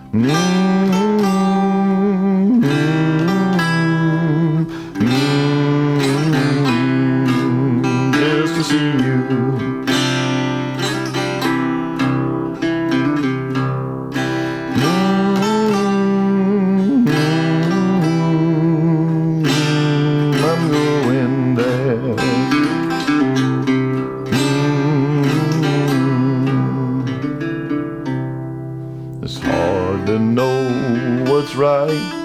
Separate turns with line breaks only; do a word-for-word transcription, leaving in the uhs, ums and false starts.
Mm-hmm. Mm-hmm. Just to see you. It's hard to know what's right